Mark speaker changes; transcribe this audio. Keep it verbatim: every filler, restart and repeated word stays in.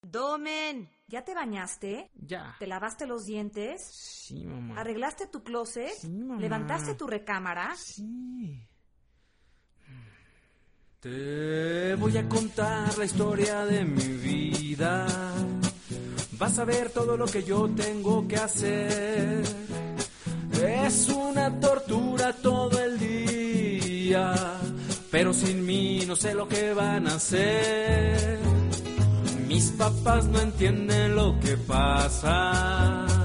Speaker 1: Domen, ¿ya te bañaste?
Speaker 2: Ya.
Speaker 1: ¿Te lavaste los dientes?
Speaker 2: Sí, mamá.
Speaker 1: ¿Arreglaste tu closet?
Speaker 2: Sí, mamá.
Speaker 1: ¿Levantaste tu recámara?
Speaker 2: Sí.
Speaker 3: Te voy a contar la historia de mi vida. Vas a ver todo lo que yo tengo que hacer. Es una tortura todo el día, pero sin mí no sé lo que van a hacer. Mis papás no entienden lo que pasa.